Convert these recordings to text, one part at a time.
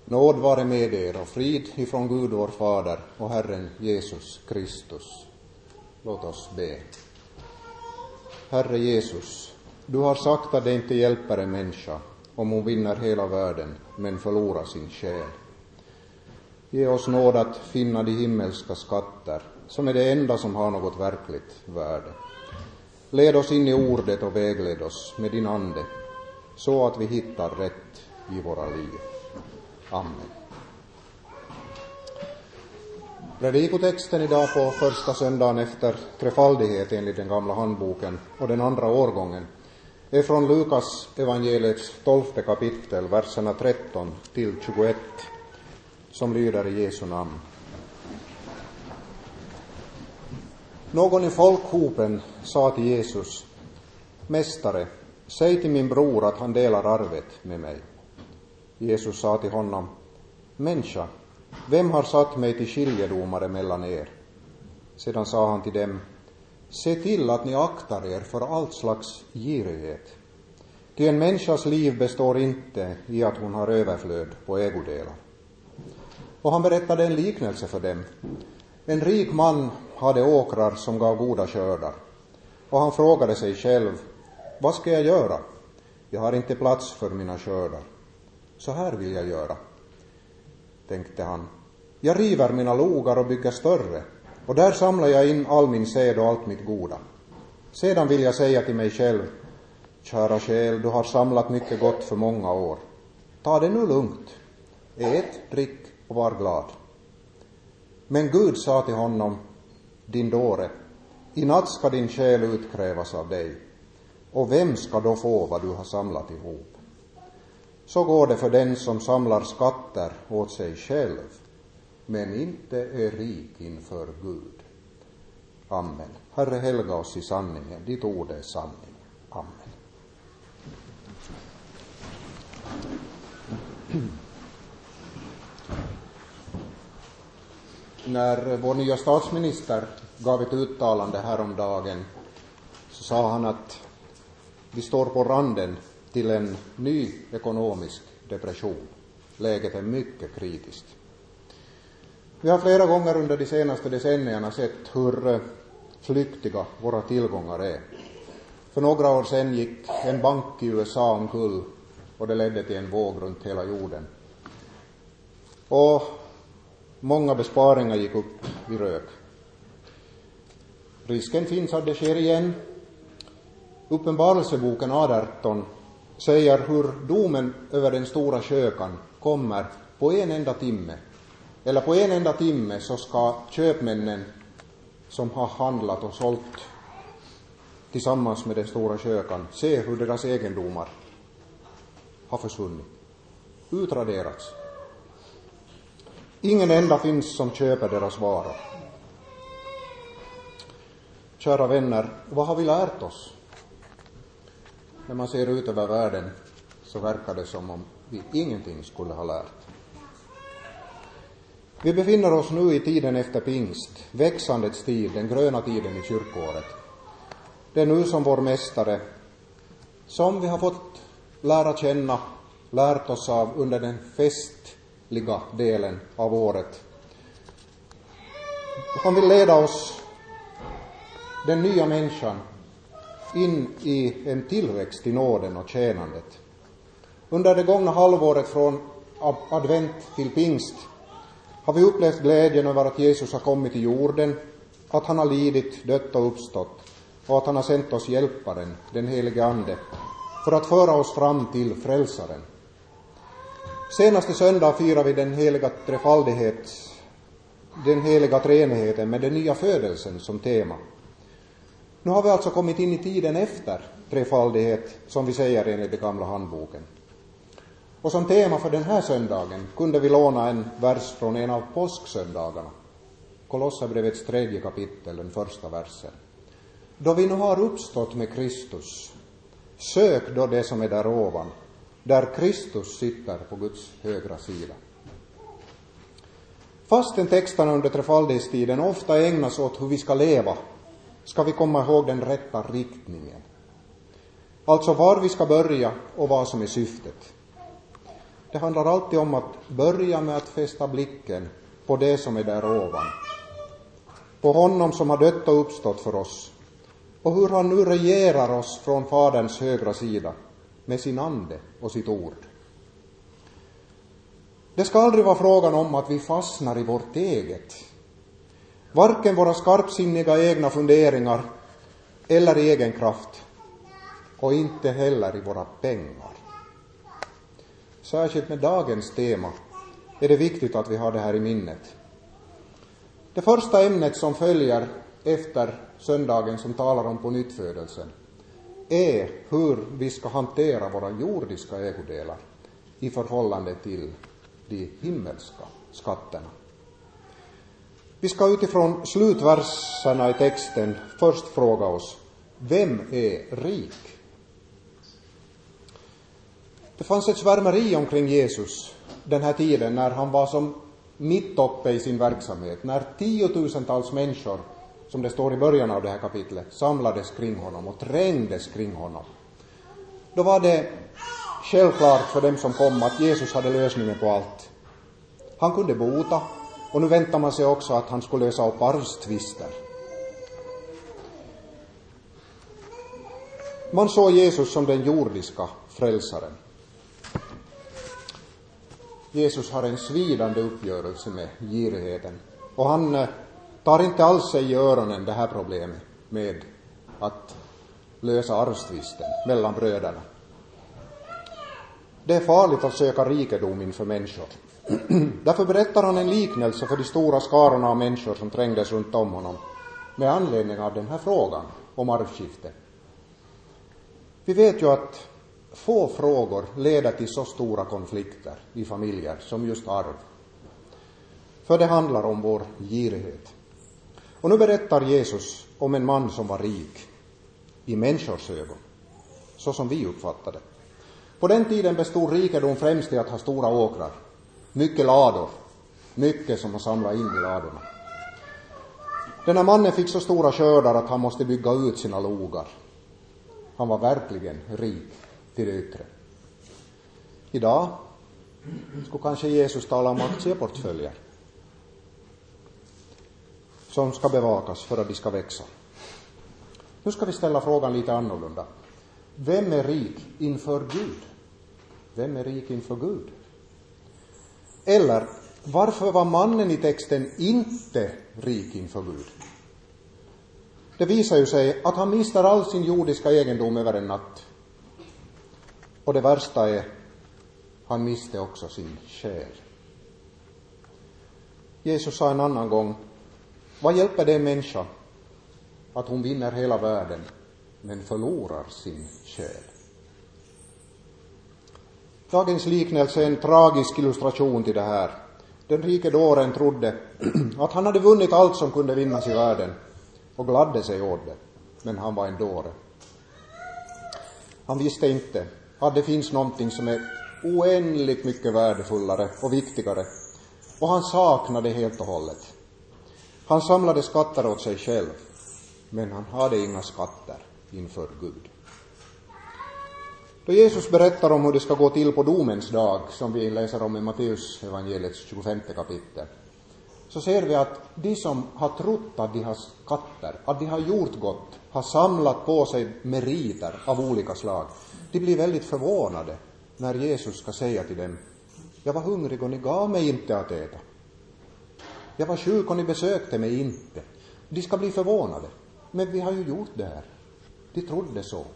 Nåd vare med er och frid ifrån Gud vår Fader och Herren Jesus Kristus. Låt oss be. Herre Jesus, du har sagt att det inte hjälper en människa om hon vinner hela världen men förlorar sin själ. Ge oss nåd att finna de himmelska skatter som är det enda som har något verkligt värde. Led oss in i ordet och vägled oss med din ande så att vi hittar rätt i våra liv. Amen. Predikotexten idag på första söndagen efter trefaldighet enligt den gamla handboken och den andra årgången är från Lukas evangeliets 12:e kapitel, verserna 13 till 21, som lyder i Jesu namn. Någon i folkhopen sa till Jesus: Mästare, säg till min bror att han delar arvet med mig. Jesus sa till honom: Människa, vem har satt mig till skiljedomare mellan er? Sedan sa han till dem: Se till att ni aktar er för allt slags girighet. Ty en människas liv består inte i att hon har överflöd på ägodelar. Och han berättade en liknelse för dem. En rik man hade åkrar som gav goda skördar. Och han frågade sig själv: vad ska jag göra? Jag har inte plats för mina skördar. Så här vill jag göra, tänkte han. Jag river mina logar och bygger större, och där samlar jag in all min säd och allt mitt goda. Sedan vill jag säga till mig själv: kära själ, du har samlat mycket gott för många år. Ta det nu lugnt. Ät, drick och var glad. Men Gud sa till honom: din dåre, i natt ska din själ utkrävas av dig. Och vem ska då få vad du har samlat ihop? Så går det för den som samlar skatter åt sig själv, men inte är rik inför Gud. Amen. Herre, helga oss i sanningen. Ditt ord är sanning. Amen. När vår nya statsminister gav ett uttalande häromdagen så sa han att vi står på randen till en ny ekonomisk depression. Läget är mycket kritiskt. Vi har flera gånger under de senaste decennierna sett hur flyktiga våra tillgångar är. För några år sedan gick en bank i USA omkull och det ledde till en våg runt hela jorden. Och många besparingar gick upp i rök. Risken finns att det sker igen. Uppenbarelseboken 18 säger hur domen över den stora kökan kommer på en enda timme. Eller på en enda timme så ska köpmännen som har handlat och sålt tillsammans med den stora kökan se hur deras egendomar har försvunnit. Utraderats. Ingen enda finns som köper deras varor. Kära vänner, vad har vi lärt oss? När man ser ut över världen så verkar det som om vi ingenting skulle ha lärt. Vi befinner oss nu i tiden efter pingst, växandets tid, den gröna tiden i kyrkoåret. Det är nu som vår mästare, som vi har fått lära känna, lärt oss av under den festliga delen av året. Han vill leda oss, den nya människan, in i en tillväxt i nåden och tjänandet. Under det gångna halvåret från advent till pingst har vi upplevt glädjen över att Jesus har kommit till jorden, att han har lidit, dött och uppstått och att han har sänt oss hjälparen, den helige Ande, för att föra oss fram till frälsaren. Senaste söndag firar vi den heliga treenigheten med den nya födelsen som tema. Nu har vi alltså kommit in i tiden efter trefaldighet, som vi säger enligt den gamla handboken. Och som tema för den här söndagen kunde vi låna en vers från en av påsksöndagarna. Kolosserbrevets 3:e kapitel, den första versen. Då vi nu har uppstått med Kristus, sök då det som är där ovan, där Kristus sitter på Guds högra sida. Fastän texterna under trefaldighetstiden ofta ägnas åt hur vi ska leva, ska vi komma ihåg den rätta riktningen. Alltså var vi ska börja och vad som är syftet. Det handlar alltid om att börja med att fästa blicken på det som är där ovan. På honom som har dött och uppstått för oss. Och hur han nu regerar oss från Faderns högra sida med sin ande och sitt ord. Det ska aldrig vara frågan om att vi fastnar i vårt eget. Varken våra skarpsinniga egna funderingar eller i egen kraft. Och inte heller i våra pengar. Särskilt med dagens tema är det viktigt att vi har det här i minnet. Det första ämnet som följer efter söndagen som talar om pånyttfödelsen är hur vi ska hantera våra jordiska ägodelar i förhållande till de himmelska skatterna. Vi ska utifrån slutverserna i texten först fråga oss: vem är rik? Det fanns ett svärmeri omkring Jesus den här tiden när han var som mitt uppe i sin verksamhet. När 10 000-tals människor, som det står i början av det här kapitlet, samlades kring honom och trängdes kring honom. Då var det självklart för dem som kom att Jesus hade lösningen på allt. Han kunde bota, och nu väntar man sig också att han skulle lösa upp arvstvister. Man såg Jesus som den jordiska frälsaren. Jesus har en svidande uppgörelse med girigheten. Och han tar inte alls sig i öronen det här problemet med att lösa arvstvisten mellan bröderna. Det är farligt att söka rikedom inför människor. Därför berättar han en liknelse för de stora skarorna av människor som trängdes runt om honom med anledning av den här frågan om arvskifte. Vi vet ju att få frågor leder till så stora konflikter i familjer som just arv. För det handlar om vår girighet. Och nu berättar Jesus om en man som var rik i människors ögon, så som vi uppfattade. På den tiden bestod rikedom främst i att ha stora åkrar, mycket lador, mycket som att samla in i ladorna. Den här mannen fick så stora skördar att han måste bygga ut sina logar. Han var verkligen rik till det yttre. Idag skulle kanske Jesus tala om aktieportföljer som ska bevakas för att de ska växa. Nu ska vi ställa frågan lite annorlunda. Vem är rik inför Gud? Vem är rik inför Gud? Eller varför var mannen i texten inte rik inför Gud? Det visar ju sig att han mister all sin jordiska egendom över en natt. Och det värsta är, han miste också sin själ. Jesus sa en annan gång: vad hjälper det en människa att hon vinner hela världen men förlorar sin själ? Dagens liknelse är en tragisk illustration till det här. Den rike dåren trodde att han hade vunnit allt som kunde vinnas i världen och gladde sig åt det, men han var en dåre. Han visste inte att det finns någonting som är oändligt mycket värdefullare och viktigare, och han saknade helt och hållet. Han samlade skatter åt sig själv, men han hade inga skatter inför Gud. Då Jesus berättar om hur det ska gå till på domens dag, som vi läser om i Matteus evangeliets 25 kapitel, så ser vi att de som har trott att de har skatter, att de har gjort gott, har samlat på sig meriter av olika slag, de blir väldigt förvånade när Jesus ska säga till dem: jag var hungrig och ni gav mig inte att äta. Jag var sjuk och ni besökte mig inte. De ska bli förvånade. Men vi har ju gjort det här. De trodde så.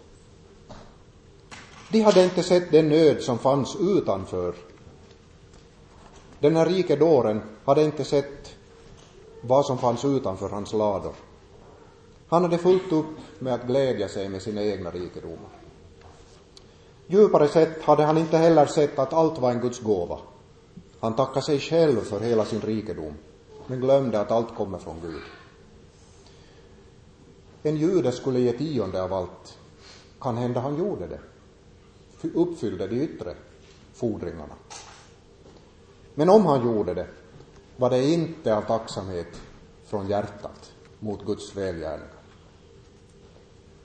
De hade inte sett den nöd som fanns utanför. Den här rike dåren hade inte sett vad som fanns utanför hans lador. Han hade fullt upp med att glädja sig med sina egna rikedomar. Djupare sett hade han inte heller sett att allt var en Guds gåva. Han tackade sig själv för hela sin rikedom, men glömde att allt kommer från Gud. En jude skulle ge 10% av allt. Kan hända han gjorde det. Uppfyllde de yttre fordringarna. Men om han gjorde det, var det inte av tacksamhet från hjärtat mot Guds välgärningar.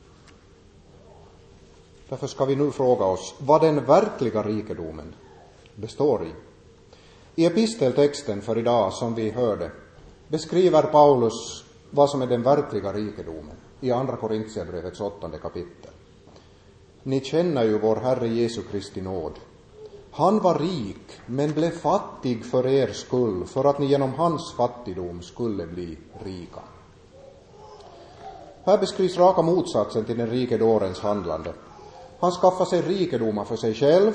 Därför ska vi nu fråga oss, var den verkliga rikedomen består i. I episteltexten för idag som vi hörde beskriver Paulus vad som är den verkliga rikedomen i andra Korintierbrevets 8:e kapitel. Ni känner ju vår Herre Jesu Kristi nåd. Han var rik men blev fattig för er skull, för att ni genom hans fattigdom skulle bli rika. Här beskrivs raka motsatsen till den rike dårens handlande. Han skaffade sig rikedomar för sig själv,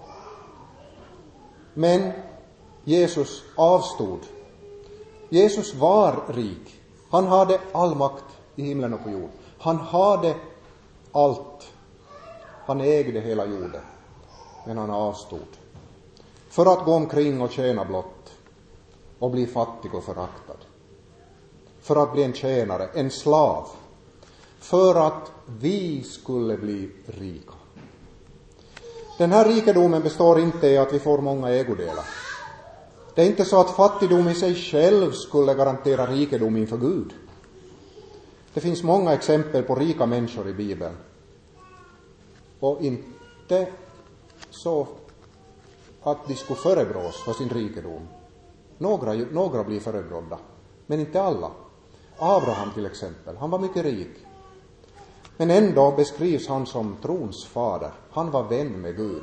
men Jesus avstod. Jesus var rik. Han hade all makt i himlen och på jord. Han hade allt. Han ägde hela jorden. Men han avstod. För att gå omkring och tjäna blott. Och bli fattig och föraktad. För att bli en tjänare, en slav. För att vi skulle bli rika. Den här rikedomen består inte i att vi får många ägodelar. Det är inte så att fattigdom i sig själv skulle garantera rikedom inför Gud. Det finns många exempel på rika människor i Bibeln. Och inte så att de skulle förebrås för sin rikedom. Några blir förebrådda, men inte alla. Abraham till exempel, han var mycket rik. Men ändå beskrivs han som trons fader. Han var vän med Gud.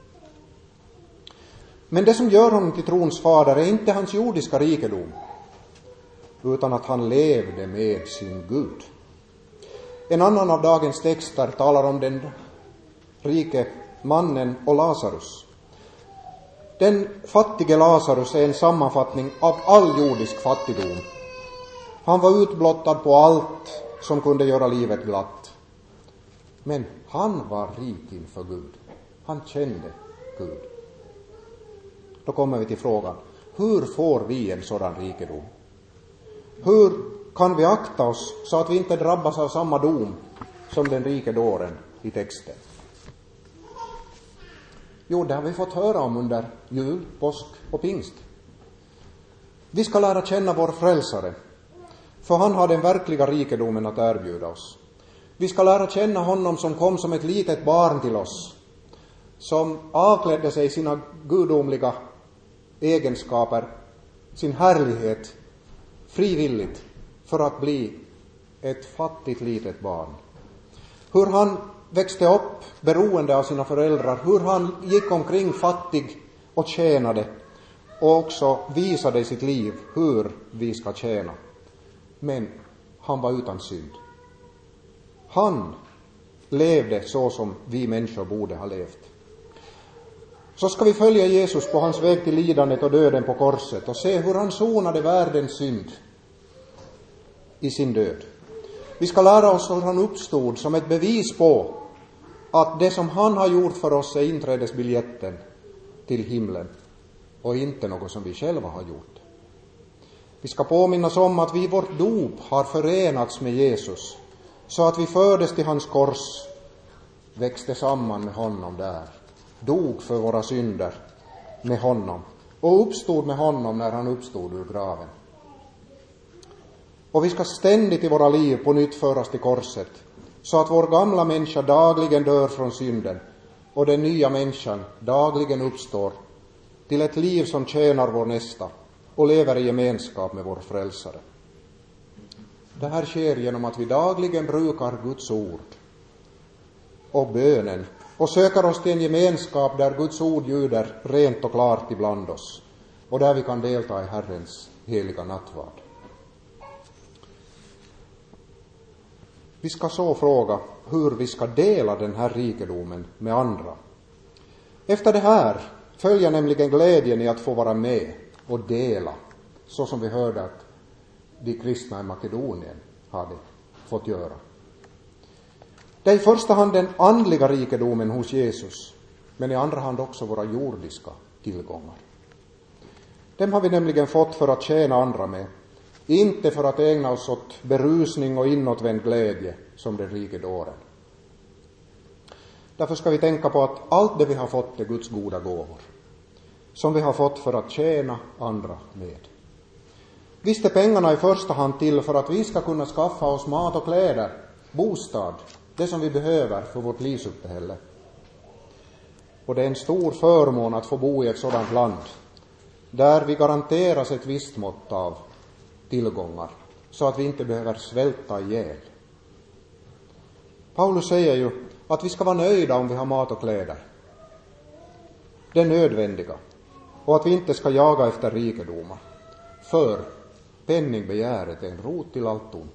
Men det som gör honom till trons fader är inte hans jordiska rikedom, utan att han levde med sin Gud. En annan av dagens texter talar om den rike mannen och Lazarus. Den fattige Lazarus är en sammanfattning av all jordisk fattigdom. Han var utblottad på allt som kunde göra livet glatt. Men han var rik inför Gud. Han kände Gud. Då kommer vi till frågan, hur får vi en sådan rikedom? Hur kan vi akta oss så att vi inte drabbas av samma dom som den rike dåren i texten? Jo, det har vi fått höra om under jul, påsk och pingst. Vi ska lära känna vår frälsare, för han har den verkliga rikedomen att erbjuda oss. Vi ska lära känna honom som kom som ett litet barn till oss, som avklädde sig sina gudomliga egenskaper, sin härlighet, frivilligt för att bli ett fattigt litet barn. Hur han växte upp beroende av sina föräldrar, hur han gick omkring fattig och tjänade och också visade i sitt liv hur vi ska tjäna. Men han var utan synd. Han levde så som vi människor borde ha levt. Så ska vi följa Jesus på hans väg till lidandet och döden på korset och se hur han sonade världens synd i sin död. Vi ska lära oss hur han uppstod som ett bevis på att det som han har gjort för oss är inträdesbiljetten till himlen och inte något som vi själva har gjort. Vi ska påminnas om att vi i vårt dop har förenats med Jesus så att vi fördes till hans kors, växte samman med honom där, dog för våra synder med honom och uppstod med honom när han uppstod ur graven. Och vi ska ständigt i våra liv på nytt föras till korset så att vår gamla människa dagligen dör från synden och den nya människan dagligen uppstår till ett liv som tjänar vår nästa och lever i gemenskap med vår frälsare. Det här sker genom att vi dagligen brukar Guds ord och bönen och söker oss till en gemenskap där Guds ord ljuder rent och klart ibland oss och där vi kan delta i Herrens heliga nattvard. Vi ska så fråga hur vi ska dela den här rikedomen med andra. Efter det här följer nämligen glädjen i att få vara med och dela, så som vi hörde att de kristna i Makedonien hade fått göra. Det är i första hand den andliga rikedomen hos Jesus, men i andra hand också våra jordiska tillgångar. Dem har vi nämligen fått för att tjäna andra med, inte för att ägna oss åt berusning och inåtvänd glädje som den rike dåren. Därför ska vi tänka på att allt det vi har fått är Guds goda gåvor, som vi har fått för att tjäna andra med. Visst är pengarna i första hand till för att vi ska kunna skaffa oss mat och kläder, bostad, det som vi behöver för vårt livsuppehälle. Och det är en stor förmån att få bo i ett sådant land där vi garanteras ett visst mått av tillgångar så att vi inte behöver svälta ihjäl. Paulus säger ju att vi ska vara nöjda om vi har mat och kläder. Det är nödvändiga. Och att vi inte ska jaga efter rikedomar. För penningbegäret är en rot till allt ont.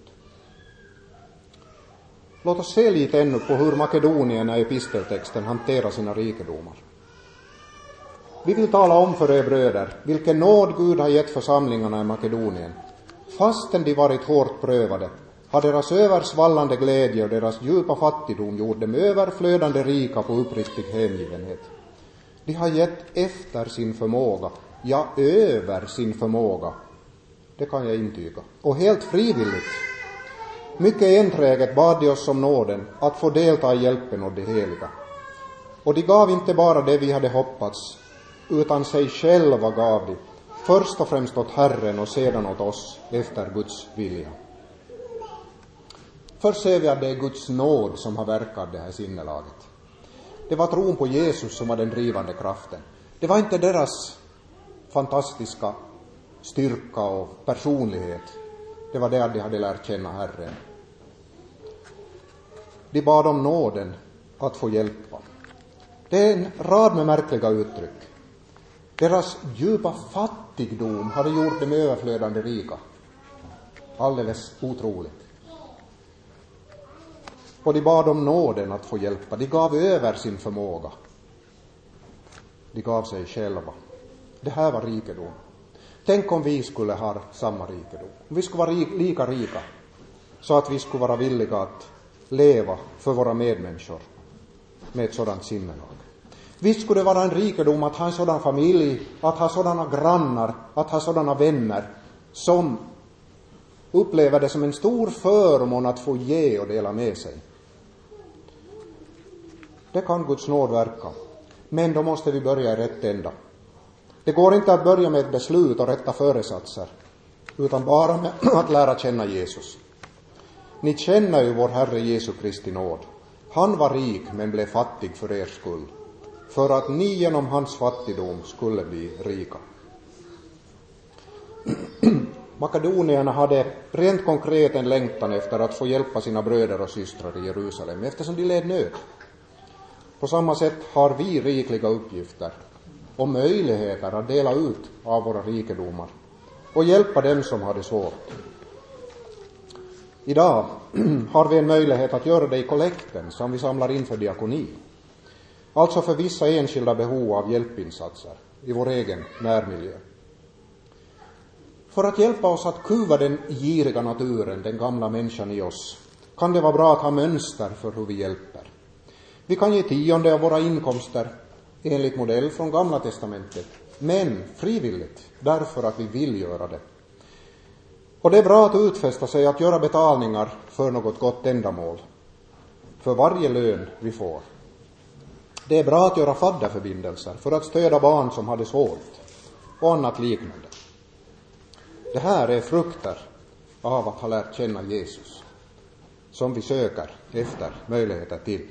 Låt oss se lite ännu på hur makedonierna i episteltexten hanterar sina rikedomar. Vi vill tala om för er bröder vilken nåd Gud har gett församlingarna i Makedonien. Fastän de varit hårt prövade har deras översvallande glädje och deras djupa fattigdom gjort dem överflödande rika på uppriktig hängivenhet. De har gett efter sin förmåga, ja över sin förmåga. Det kan jag intyga. Och helt frivilligt. Mycket enträget bad de oss om nåden att få delta i hjälpen åt de heliga. Och de gav inte bara det vi hade hoppats, utan sig själva gav de, först och främst åt Herren och sedan åt oss efter Guds vilja. Först ser vi att det är Guds nåd som har verkat det här sinnelaget. Det var tron på Jesus som var den drivande kraften. Det var inte deras fantastiska styrka och personlighet. Det var det att de hade lärt känna Herren. De bad om nåden att få hjälpa. Det är en rad med märkliga uttryck. Deras djupa fattigdom hade gjort dem överflödande rika. Alldeles otroligt. Och de bad om nåden att få hjälpa. De gav över sin förmåga. De gav sig själva. Det här var rikedom. Tänk om vi skulle ha samma rikedom. Om vi skulle vara lika rika. Så att vi skulle vara villiga att leva för våra medmänniskor med ett sådant sinnelag. Visst skulle det vara en rikedom att ha en sådan familj, att ha sådana grannar, att ha sådana vänner som upplever det som en stor förmån att få ge och dela med sig. Det kan Guds nåd verka. Men då måste vi börja i rätt ända. Det går inte att börja med ett beslut och rätta föresatser, utan bara med att lära känna Jesus. Ni känner ju vår Herre Jesu Kristi nåd. Han var rik men blev fattig för er skull, för att ni genom hans fattigdom skulle bli rika. Makedonierna hade rent konkret en längtan efter att få hjälpa sina bröder och systrar i Jerusalem, eftersom de led nöd. På samma sätt har vi rikliga uppgifter och möjligheter att dela ut av våra rikedomar och hjälpa dem som har det svårt. Idag har vi en möjlighet att göra det i kollekten som vi samlar in för diakoni. Alltså för vissa enskilda behov av hjälpinsatser i vår egen närmiljö. För att hjälpa oss att kuva den giriga naturen, den gamla människan i oss, kan det vara bra att ha mönster för hur vi hjälper. Vi kan ge 10% av våra inkomster enligt modell från Gamla testamentet, men frivilligt, därför att vi vill göra det. Och det är bra att utfästa sig att göra betalningar för något gott ändamål, för varje lön vi får. Det är bra att göra fadderförbindelser för att stödja barn som har det svårt och annat liknande. Det här är frukter av att ha lärt känna Jesus, som vi söker efter möjligheter till.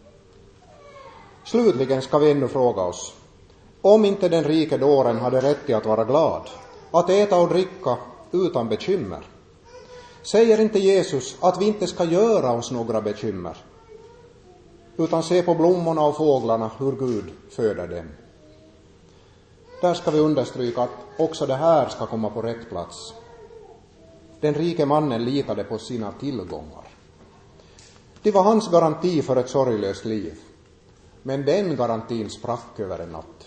Slutligen ska vi ännu fråga oss, om inte den rike dåren hade rätt till att vara glad, att äta och dricka utan bekymmer. Säger inte Jesus att vi inte ska göra oss några bekymmer, utan se på blommorna och fåglarna hur Gud föder dem? Där ska vi understryka att också det här ska komma på rätt plats. Den rike mannen litade på sina tillgångar. Det var hans garanti för ett sorglöst liv. Men den garantin sprack över en natt.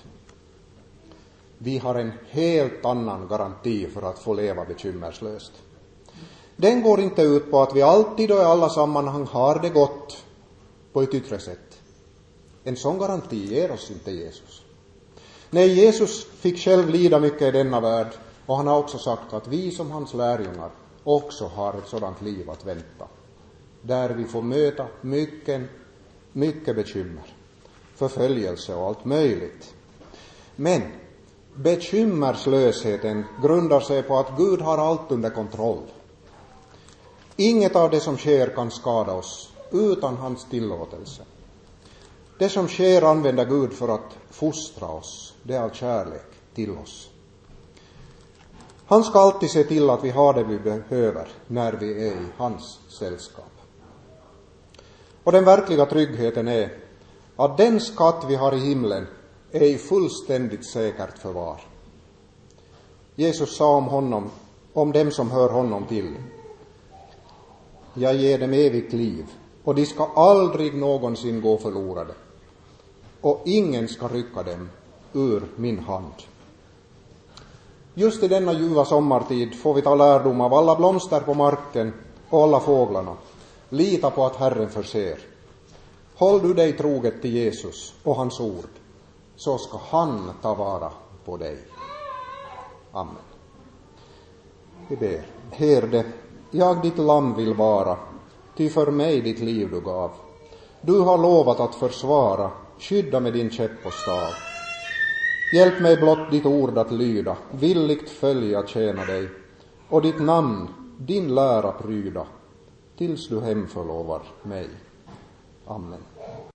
Vi har en helt annan garanti för att få leva bekymmerslöst. Den går inte ut på att vi alltid och i alla sammanhang har det gott på ett yttre sätt. En sån garanti ger oss inte Jesus. Nej, Jesus fick själv lida mycket i denna värld, och han har också sagt att vi som hans lärjungar också har ett sådant liv att vänta. Där vi får möta mycket bekymmer, förföljelse och allt möjligt. Men bekymmerslösheten grundar sig på att Gud har allt under kontroll. Inget av det som sker kan skada oss utan hans tillåtelse. Det som sker använder Gud för att fostra oss. Det är av kärlek till oss. Han ska alltid se till att vi har det vi behöver när vi är i hans sällskap. Och den verkliga tryggheten är att den skatt vi har i himlen är i fullständigt säkert förvar. Jesus sa om dem som hör honom till: jag ger dem evigt liv, och de ska aldrig någonsin gå förlorade, och ingen ska rycka dem ur min hand. Just i denna ljuva sommartid får vi ta lärdom av alla blomster på marken och alla fåglarna. Lita på att Herren förser. Håll du dig troget till Jesus och hans ord, så ska han ta vara på dig. Amen. Vi ber. Herde, jag ditt lamm vill vara, ty för mig ditt liv du gav. Du har lovat att försvara, skydda med din käpp och stav. Hjälp mig blott ditt ord att lyda, villigt följa tjäna dig, och ditt namn, din lära pryda, tills du hemförlovar mig. Amen.